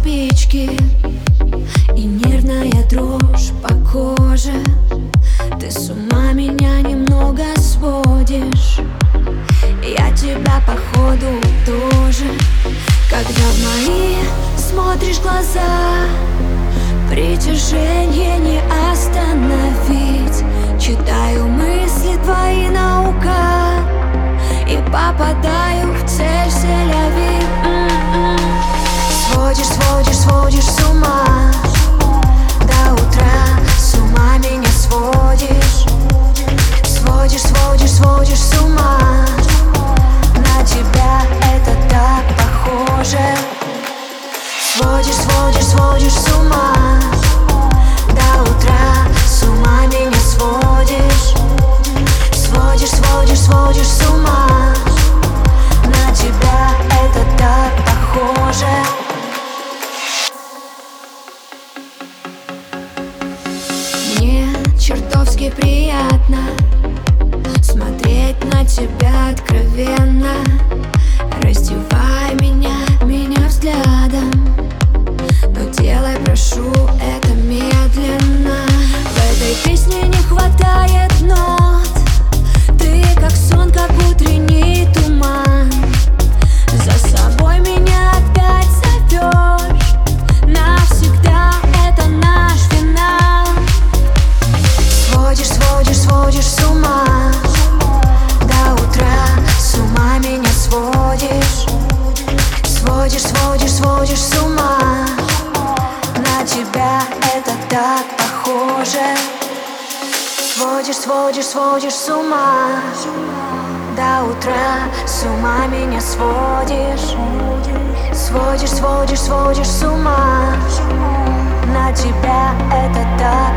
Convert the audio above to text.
спички и нервная дрожь по коже. Ты с ума меня немного сводишь. Я тебя походу тоже. Когда в мои смотришь глаза, притяжение не остановить. Читаю мысли твои наугад и попадаю в цель, селяви. Сводишь, сводишь, сводишь с ума. До утра с ума меня сводишь. Сводишь, сводишь, сводишь с ума. На тебя это так похоже. Сводишь, сводишь, сводишь с ума. До утра с ума меня сводишь. Сводишь, сводишь, сводишь с ума. На тебя это так похоже. Мне чертовски приятно смотреть на тебя откровенно. Раздевай меня, меня взглядом, но делай, прошу, это медленно. В этой песне не хватает нот. Ты как сон, как утренний туман. За собой меня опять зовешь. Навсегда это наш финал. Сводишь, сводишь, сводишь с ума. До утра с ума меня сводишь. Сводишь, сводишь, сводишь с ума. На тебя это так похоже. Сводишь, сводишь, сводишь с ума. До утра с ума меня сводишь. Сводишь, сводишь, сводишь с ума. На тебя это так